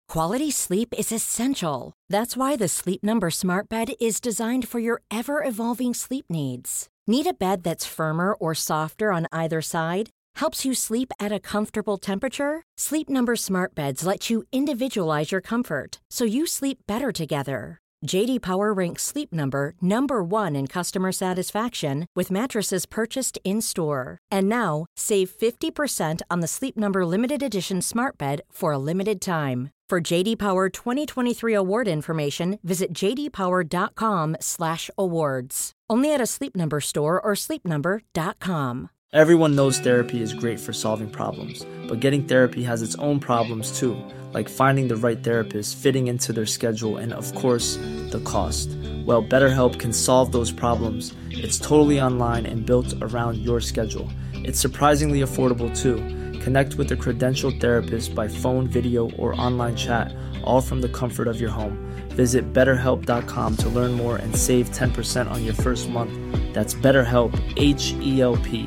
Quality sleep is essential. That's why the Sleep Number Smart Bed is designed for your ever-evolving sleep needs. Need a bed that's firmer or softer on either side? Helps you sleep at a comfortable temperature? Sleep Number Smart Beds let you individualize your comfort, so you sleep better together. J.D. Power ranks Sleep Number number 1 in customer satisfaction with mattresses purchased in-store. And now, save 50% on the Sleep Number Limited Edition Smart Bed for a limited time. For J.D. Power 2023 award information, visit jdpower.com/awards. Only at a Sleep Number store or sleepnumber.com. Everyone knows therapy is great for solving problems, but getting therapy has its own problems too, like finding the right therapist, fitting into their schedule, and of course, the cost. Well, BetterHelp can solve those problems. It's totally online and built around your schedule. It's surprisingly affordable too. Connect with a credentialed therapist by phone, video, or online chat, all from the comfort of your home. Visit BetterHelp.com to learn more and save 10% on your first month. That's BetterHelp, H-E-L-P.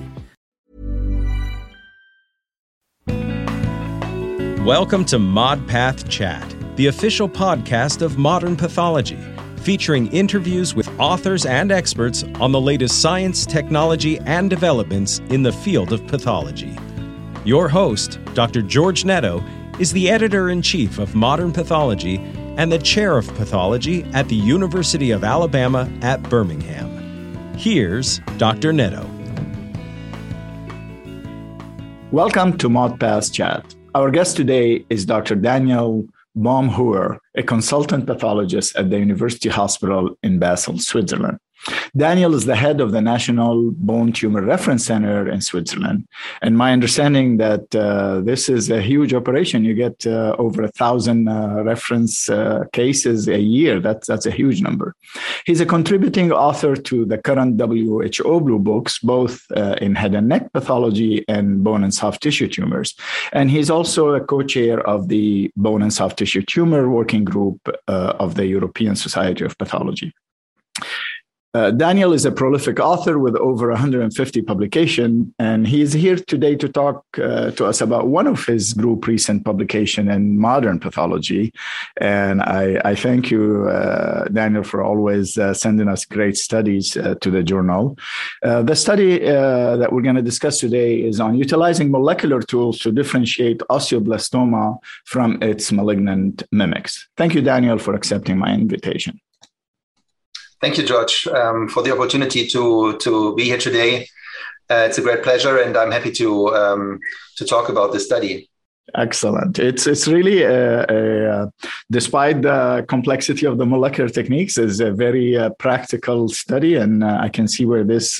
Welcome to ModPath Chat, the official podcast of Modern Pathology, featuring interviews with authors and experts on the latest science, technology, and developments in the field of pathology. Your host, Dr. George Netto, is the editor-in-chief of Modern Pathology and the chair of pathology at the University of Alabama at Birmingham. Here's Dr. Netto. Welcome to ModPath Chat. Our guest today is Dr. Daniel Baumhuber, a consultant pathologist at the University Hospital in Basel, Switzerland. Daniel is the head of the National Bone Tumor Reference Center in Switzerland. And my understanding that this is a huge operation. You get over 1,000 reference cases a year. That's a huge number. He's a contributing author to the current WHO Blue Books, both in head and neck pathology and bone and soft tissue tumors. And he's also a co-chair of the Bone and Soft Tissue Tumor Working Group of the European Society of Pathology. Daniel is a prolific author with over 150 publications, and he is here today to talk to us about one of his group recent publication in Modern Pathology. And I thank you, Daniel, for always sending us great studies to the journal. The study that we're going to discuss today is on utilizing molecular tools to differentiate osteoblastoma from its malignant mimics. Thank you, Daniel, for accepting my invitation. Thank you, George, for the opportunity to be here today. It's a great pleasure, and I'm happy to talk about this study. Excellent. It's really, despite the complexity of the molecular techniques, is a very practical study, and I can see where this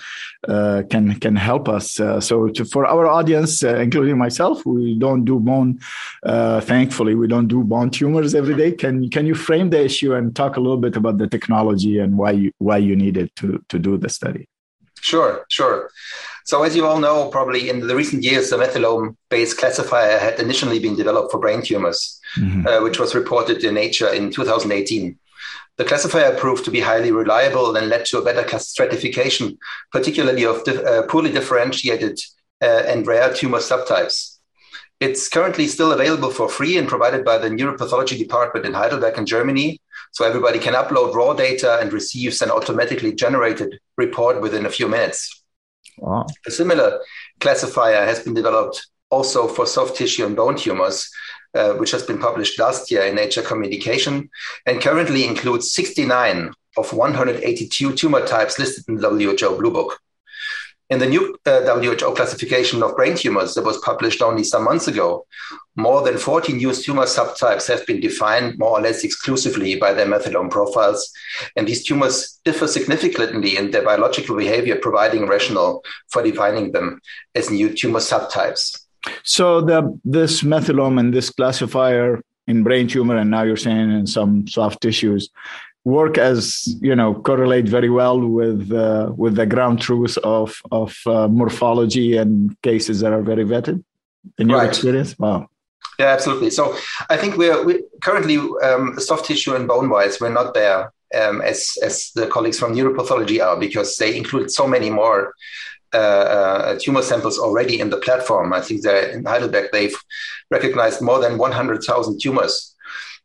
can help us. For our audience, including myself, we don't do bone. Thankfully, we don't do bone tumors every day. Can you frame the issue and talk a little bit about the technology and why you needed to do the study? Sure. So as you all know, probably in the recent years, the methylome-based classifier had initially been developed for brain tumors, which was reported in Nature in 2018. The classifier proved to be highly reliable and led to a better stratification, particularly of poorly differentiated and rare tumor subtypes. It's currently still available for free and provided by the Neuropathology Department in Heidelberg in Germany. So everybody can upload raw data and receives an automatically generated report within a few minutes. Wow. A similar classifier has been developed also for soft tissue and bone tumors, which has been published last year in Nature Communication, and currently includes 69 of 182 tumor types listed in the WHO Blue Book. In the new WHO classification of brain tumors that was published only some months ago, more than 40 new tumor subtypes have been defined more or less exclusively by their methylome profiles. And these tumors differ significantly in their biological behavior, providing a rationale for defining them as new tumor subtypes. So this methylome and this classifier in brain tumor, and now you're saying in some soft tissues, work as, correlate very well with the ground truth of morphology and cases that are very vetted in your experience? Wow. Yeah, absolutely. So I think we're currently soft tissue and bone-wise, we're not there as the colleagues from neuropathology are, because they include so many more tumor samples already in the platform. I think that in Heidelberg, they've recognized more than 100,000 tumors.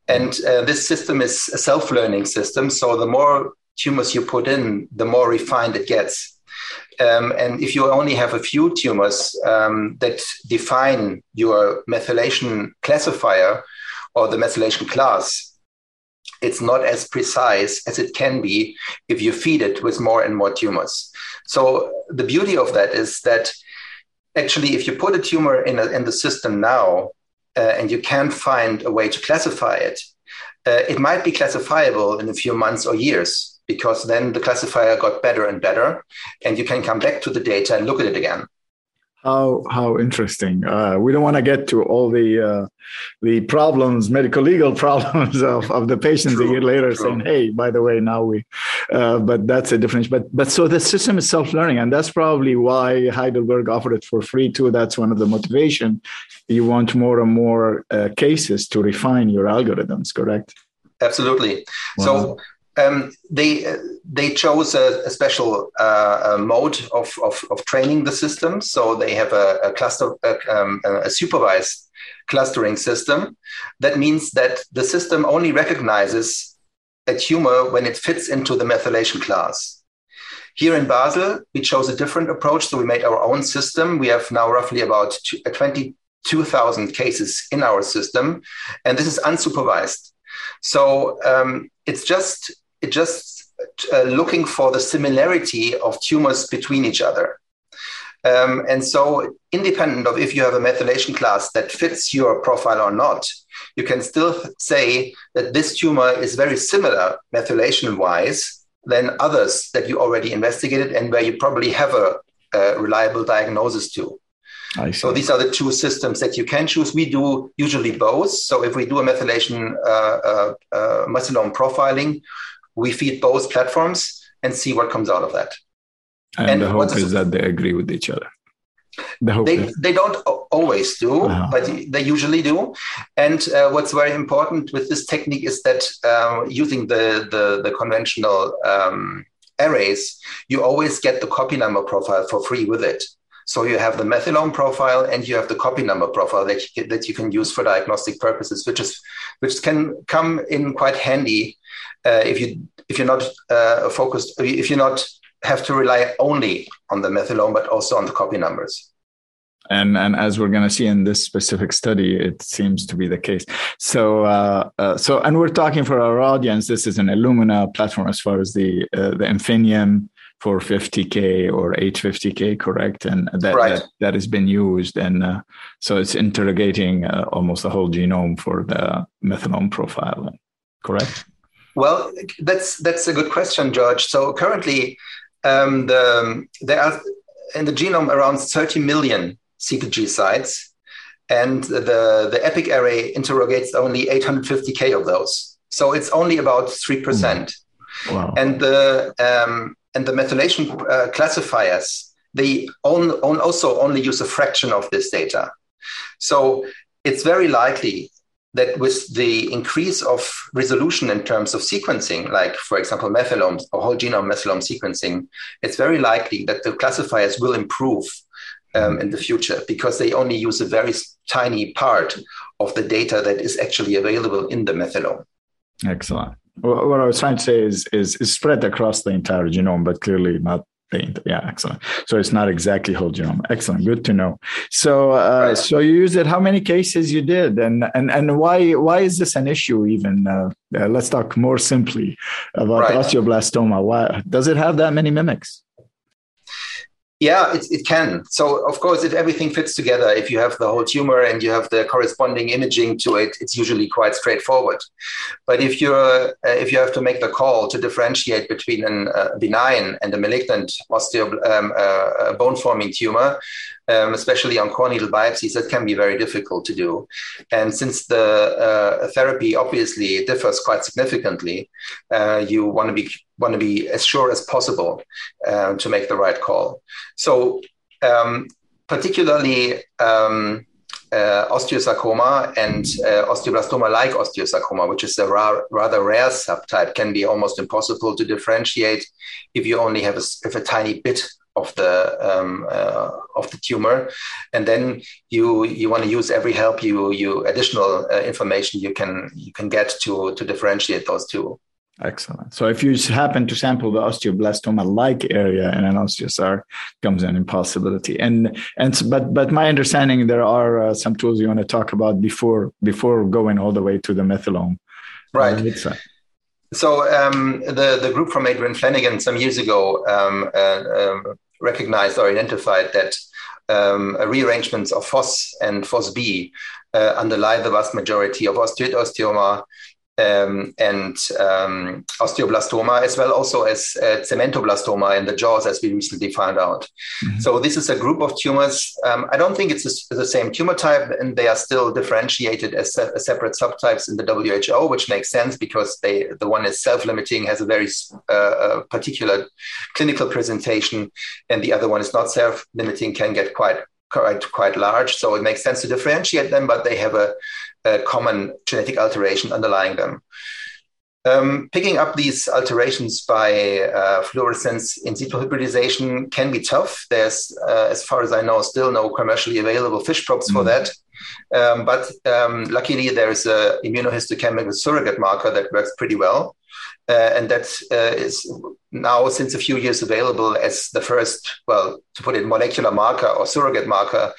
And this system is a self-learning system. So the more tumors you put in, the more refined it gets. And if you only have a few tumors that define your methylation classifier or the methylation class, it's not as precise as it can be if you feed it with more and more tumors. So the beauty of that is that actually, if you put a tumor in the system now and you can't find a way to classify it, it might be classifiable in a few months or years, because then the classifier got better and better, and you can come back to the data and look at it again. How interesting. We don't want to get to all the problems, medical legal problems of the patients a year later saying, hey, by the way, now but that's a difference. But so the system is self-learning, and that's probably why Heidelberg offered it for free too. That's one of the motivation. You want more and more cases to refine your algorithms, correct? Absolutely. Wow. So they chose a special mode of training the system. So they have a supervised clustering system. That means that the system only recognizes a tumor when it fits into the methylation class. Here in Basel, we chose a different approach. So we made our own system. We have now roughly about 22,000 cases in our system, and this is unsupervised. So it's just looking for the similarity of tumors between each other. And so independent of if you have a methylation class that fits your profile or not, you can still say that this tumor is very similar methylation-wise than others that you already investigated and where you probably have a reliable diagnosis to. So these are the two systems that you can choose. We do usually both. So if we do a methylation methylome profiling, we feed both platforms and see what comes out of that. And the hope is that they agree with each other. They don't always do, but they usually do. And what's very important with this technique is that using the conventional arrays, you always get the copy number profile for free with it. So you have the methylome profile and you have the copy number profile that you can use for diagnostic purposes, which can come in quite handy if you're not focused, if you're not have to rely only on the methylome, but also on the copy numbers. And as we're going to see in this specific study, it seems to be the case. So and we're talking for our audience, this is an Illumina platform as far as the Infinium 450K or 850K, correct? And that has been used. And so it's interrogating almost the whole genome for the methylome profile, correct? Well, that's a good question, George. So currently, there are in the genome around 30 million CpG sites, and the EPIC array interrogates only 850K of those. So it's only about 3%. Wow. And the methylation classifiers, they also only use a fraction of this data. So it's very likely that with the increase of resolution in terms of sequencing, like, for example, methylomes or whole genome methylome sequencing, it's very likely that the classifiers will improve in the future because they only use a very tiny part of the data that is actually available in the methylome. Excellent. Well, what I was trying to say is spread across the entire genome, but clearly not excellent. So it's not exactly whole genome. Excellent. Good to know. So so you used it. How many cases you did, and why is this an issue even? Let's talk more simply about osteoblastoma. Why does it have that many mimics? Yeah, it can. So, of course, if everything fits together, if you have the whole tumor and you have the corresponding imaging to it, it's usually quite straightforward. But if you have to make the call to differentiate between a benign and a malignant bone-forming tumor, especially on core needle biopsies, that can be very difficult to do. And since the therapy obviously differs quite significantly, you want to be as sure as possible to make the right call. So particularly osteosarcoma and osteoblastoma-like osteosarcoma, which is a rather rare subtype, can be almost impossible to differentiate if you only have a tiny bit of the tumor, and then you want to use every help you additional information you can get to differentiate those two. Excellent. So if you happen to sample the osteoblastoma-like area in an osteosarc, comes an impossibility. But my understanding, there are some tools you want to talk about before going all the way to the methylome. Right. So the group from Adrian Flanagan some years ago recognized or identified that rearrangements of FOS and FOSB underlie the vast majority of osteoid osteoma and osteoblastoma, as well also as cementoblastoma in the jaws, as we recently found out. Mm-hmm. So this is a group of tumors. I don't think it's the same tumor type, and they are still differentiated as separate subtypes in the WHO, which makes sense because the one is self-limiting, has a very particular clinical presentation, and the other one is not self-limiting, can get quite large. So it makes sense to differentiate them, but they have a common genetic alteration underlying them. Picking up these alterations by fluorescence in situ hybridization can be tough. There's, as far as I know, still no commercially available FISH probes for that. But luckily, there is an immunohistochemical surrogate marker that works pretty well. And that is now, since a few years, available as the first, well, to put it, molecular marker or surrogate marker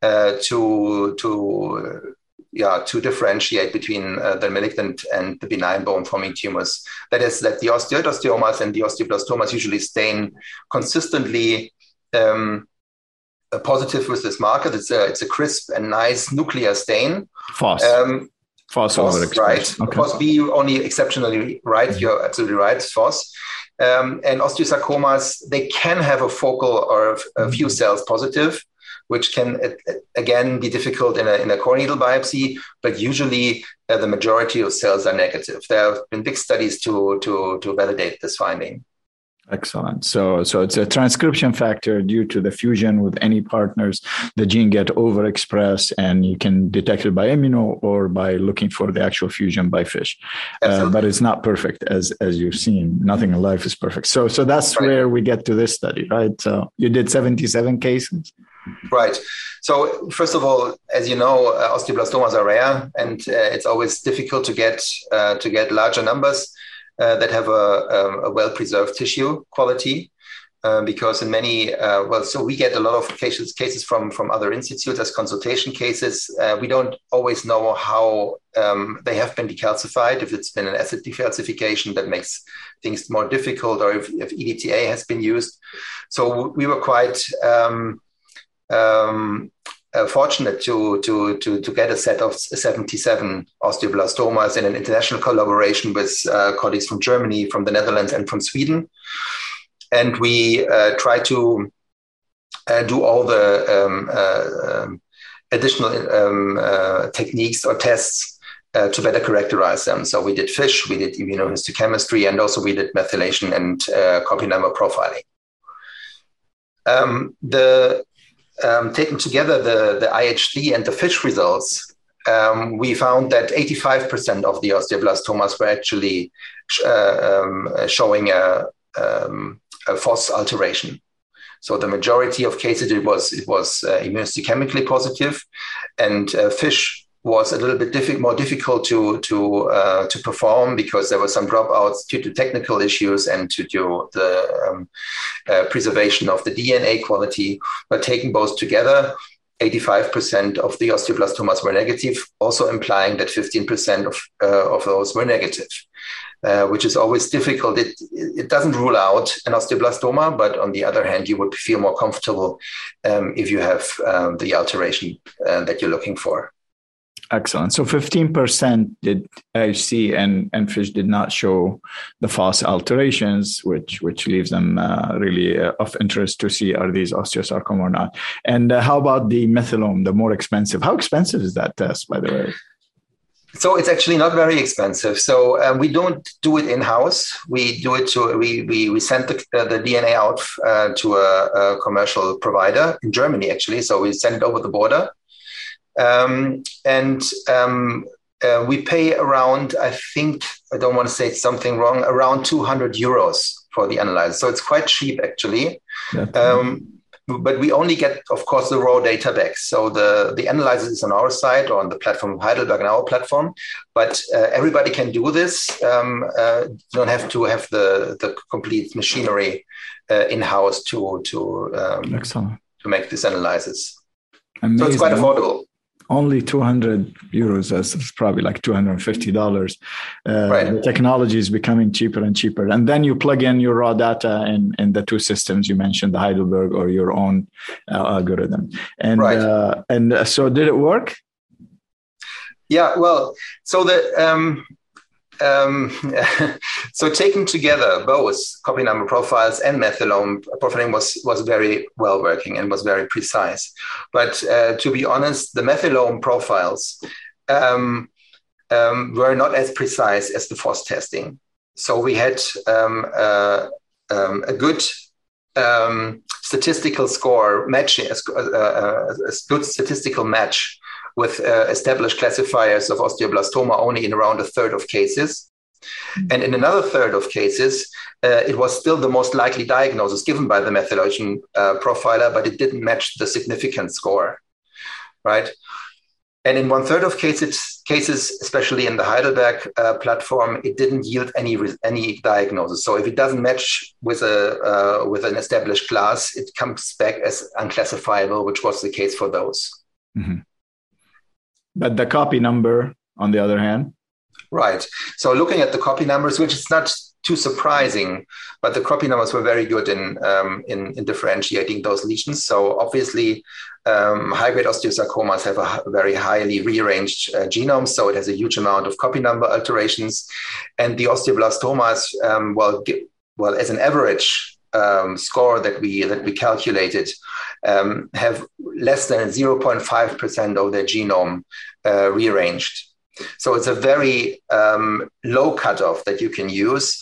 to differentiate between the malignant and the benign bone-forming tumors. That is, that the osteoid osteomas and the osteoblastomas usually stain consistently positive with this marker. It's a crisp and nice nuclear stain. FOS. FOS right. Okay. FOSB only exceptionally right. Mm-hmm. You're absolutely right. FOS. And osteosarcomas, they can have a focal or a few cells positive, which can, again, be difficult in a core needle biopsy, but usually the majority of cells are negative. There have been big studies to validate this finding. Excellent. So it's a transcription factor due to the fusion with any partners. The gene get overexpressed, and you can detect it by immuno or by looking for the actual fusion by FISH. But it's not perfect, as you've seen. Nothing in life is perfect. So that's right. Where we get to this study, right? So you did 77 cases. Right. So first of all, as you know, osteoblastomas are rare, and it's always difficult to get larger numbers that have a well-preserved tissue quality, because in many, so we get a lot of cases from other institutes as consultation cases. We don't always know how they have been decalcified, if it's been an acid decalcification that makes things more difficult, or if EDTA has been used. So we were quite fortunate to get a set of 77 osteoblastomas in an international collaboration with colleagues from Germany, from the Netherlands, and from Sweden. And we try to do all the additional techniques or tests to better characterize them. So we did FISH, we did immunohistochemistry, and also we did methylation and copy number profiling. Taken together the IHC and the FISH results, we found that 85% of the osteoblastomas were actually showing a FOS alteration. So the majority of cases it was immunohistochemically positive, and FISH was a little bit more difficult to perform because there were some dropouts due to technical issues and to the preservation of the DNA quality. But taking both together, 85% of the osteoblastomas were negative, also implying that 15% of those were negative, which is always difficult. It doesn't rule out an osteoblastoma, but on the other hand, you would feel more comfortable if you have the alteration that you're looking for. Excellent. So 15% did IHC and FISH did not show the FOS alterations, which leaves them really of interest to see are these osteosarcoma or not. And how about the methylome, the more expensive? How expensive is that test, by the way? So it's actually not very expensive. So we don't do it in-house. We do it we send the DNA out to a commercial provider in Germany, actually. So we send it over the border. We pay around, I think, I don't want to say something wrong, around 200 euros for the analyzer. So it's quite cheap, actually. But we only get, of course, the raw data back. So the analyzer is on our side or on the platform of Heidelberg, on our platform. But everybody can do this. You don't have to have the complete machinery in-house to make this analysis. Amazing. So it's quite affordable. Only €200. That's probably like $250. Right. The technology is becoming cheaper and cheaper. And then you plug in your raw data in the two systems you mentioned, the Heidelberg or your own algorithm. And right. So did it work? Yeah, well, so so taken together, both copy number profiles and methylome profiling was very well working and was very precise. But to be honest, the methylome profiles were not as precise as the FOSS testing. So we had a good statistical score matching, a good statistical match with established classifiers of osteoblastoma only in around a third of cases. And in another third of cases, it was still the most likely diagnosis given by the methylation profiler, but it didn't match the significance score, right? And in one third of cases, especially in the Heidelberg platform, it didn't yield any diagnosis. So if it doesn't match with an established class, it comes back as unclassifiable, which was the case for those. Mm-hmm. But the copy number, on the other hand? Right. So looking at the copy numbers, which is not too surprising, but the copy numbers were very good in differentiating those lesions. So obviously, high-grade osteosarcomas have a very highly rearranged genome, so it has a huge amount of copy number alterations. And the osteoblastomas, well, as an average score that we calculated, have less than 0.5% of their genome rearranged. So it's a very low cutoff that you can use.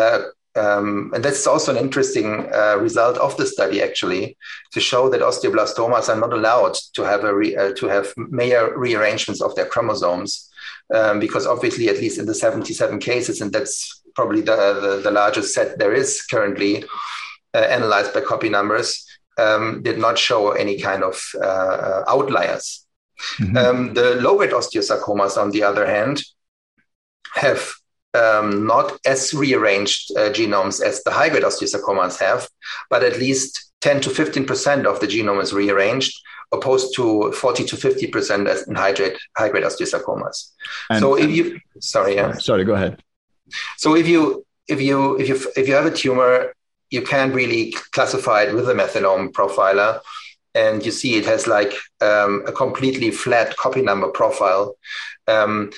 And that's also an interesting result of the study, actually, to show that osteoblastomas are not allowed to have major rearrangements of their chromosomes, because obviously, at least in the 77 cases, and that's probably the largest set there is currently analyzed by copy numbers, did not show any kind of outliers. Mm-hmm. The low-grade osteosarcomas, on the other hand, have not as rearranged genomes as the high-grade osteosarcomas have, but at least 10 to 15% of the genome is rearranged, opposed to 40 to 50% as in high-grade osteosarcomas. And so if you, sorry, go ahead. So if you have a tumor, you can't really classify it with a methylome profiler, and you see it has like a completely flat copy number profile, then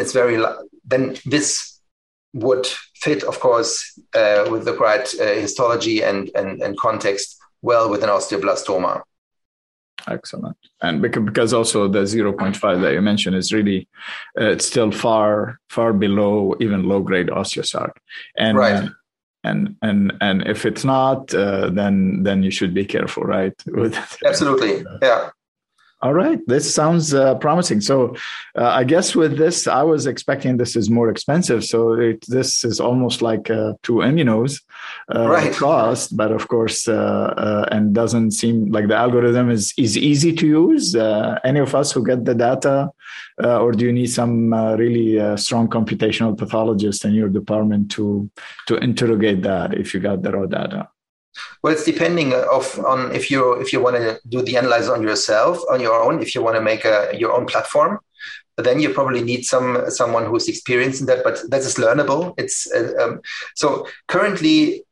this would fit, of course, with the right histology and context well with an osteoblastoma. Excellent. And because also the 0.5 that you mentioned is really, it's still far below even low-grade osteosarc. And, right. And if it's not, then you should be careful, right? Absolutely, yeah. All right, this sounds promising. So I guess with this, I was expecting this is more expensive. So this is almost like 2 immunos cost, but of course, and doesn't seem like the algorithm is easy to use. Any of us who get the data, or do you need some really strong computational pathologist in your department to interrogate that if you got the raw data? Well, it's depending on if you want to do the analysis on your own, if you want to make your own platform, then you probably need someone who's experienced in that. But that is learnable. It's so currently,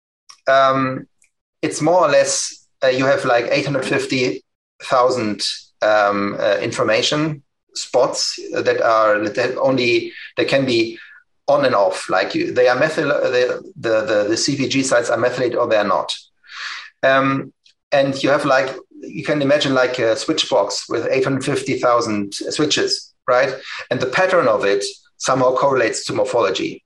it's more or less you have like 850,000 information spots that can be on and off, like they are the CpG sites are methylated or they are not. And you have you can imagine like a switch box with 850,000 switches, right? And the pattern of it somehow correlates to morphology.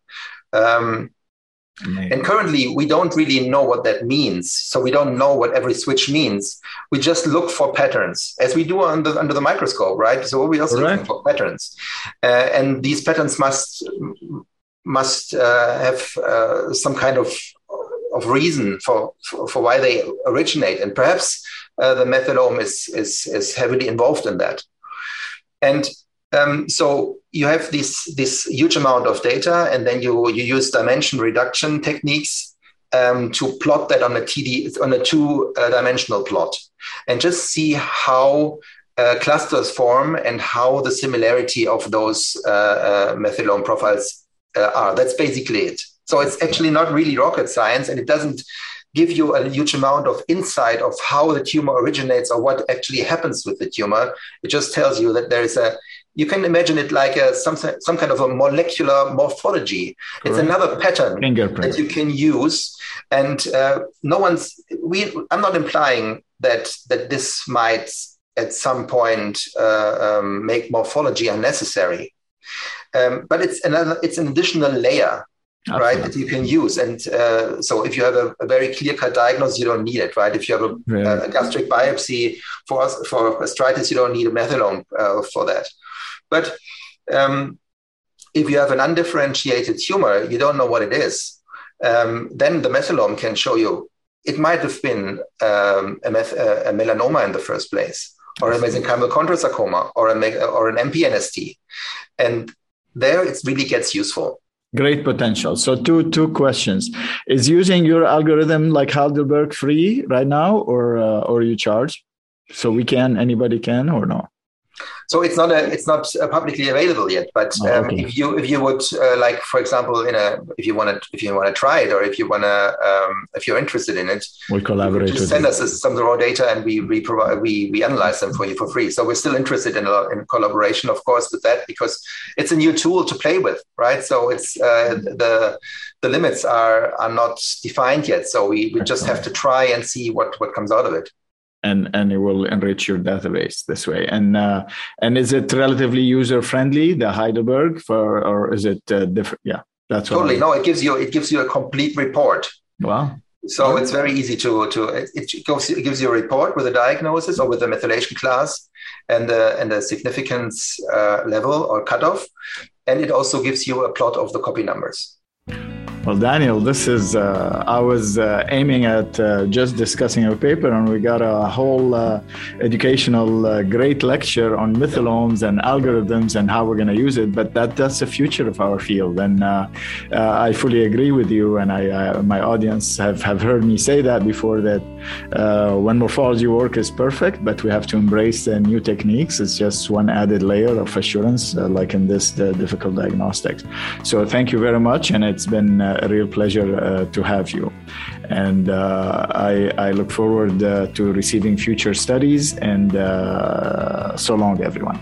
And currently we don't really know what that means. So we don't know what every switch means. We just look for patterns as we do under the microscope, right? So we also look for patterns. And these patterns must have some kind of of reason for why they originate, and perhaps the methylome is heavily involved in that. And so you have this huge amount of data, and then you use dimension reduction techniques to plot that on a two-dimensional plot, and just see how clusters form and how the similarity of those methylome profiles are. That's basically it. So it's actually not really rocket science, and it doesn't give you a huge amount of insight of how the tumor originates or what actually happens with the tumor. It just tells you that there is you can imagine it like some kind of a molecular morphology. Correct. It's another pattern that you can use. And I'm not implying that this might at some point make morphology unnecessary. But it's an additional layer. Absolutely. Right, that you can use. And so if you have a very clear-cut diagnosis, you don't need it, right? If you have a gastric biopsy for gastritis, you don't need a methylome for that. But if you have an undifferentiated tumor, you don't know what it is, then the methylome can show you it might have been a melanoma in the first place, or a mesenchymal chondrosarcoma, or an MPNST. And there it really gets useful. Great potential. So two questions. Is using your algorithm like Heidelberg free right now, or you charge? So anybody can or no? So it's not publicly available yet. But if you would like, for example, if you want to try it, or if you're interested in it, we'll collaborate. Just send us some raw data, and we analyze them for you for free. So we're still interested in collaboration, of course, with that, because it's a new tool to play with, right? So it's the limits are not defined yet. So we just have to try and see what comes out of it. And it will enrich your database this way. And is it relatively user friendly, the Heidelberg, or is it different? Yeah, that's totally. No, it gives you a complete report. Wow. So it's very easy it gives you a report with a diagnosis or with a methylation class and a significance level or cutoff, and it also gives you a plot of the copy numbers. Well, Daniel, this is, I was aiming at just discussing your paper, and we got a whole educational great lecture on methylomes and algorithms and how we're going to use it. But that's the future of our field. And I fully agree with you. And my audience have heard me say that before, that when morphology work is perfect, but we have to embrace the new techniques. It's just one added layer of assurance, like in this difficult diagnostics. So thank you very much. And it's been a real pleasure to have you. And I look forward to receiving future studies, and so long, everyone.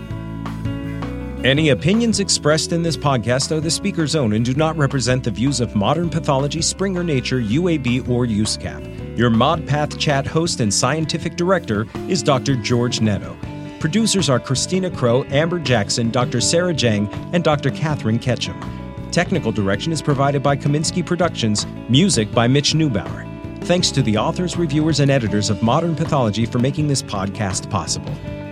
Any opinions expressed in this podcast are the speaker's own and do not represent the views of Modern Pathology, Springer Nature, UAB, or USCAP. Your ModPath Chat host and scientific director is Dr. George Netto. Producers are Christina Crow, Amber Jackson, Dr. Sarah Jang, and Dr. Catherine Ketchum. Technical direction is provided by Kaminsky Productions, music by Mitch Neubauer. Thanks to the authors, reviewers, and editors of Modern Pathology for making this podcast possible.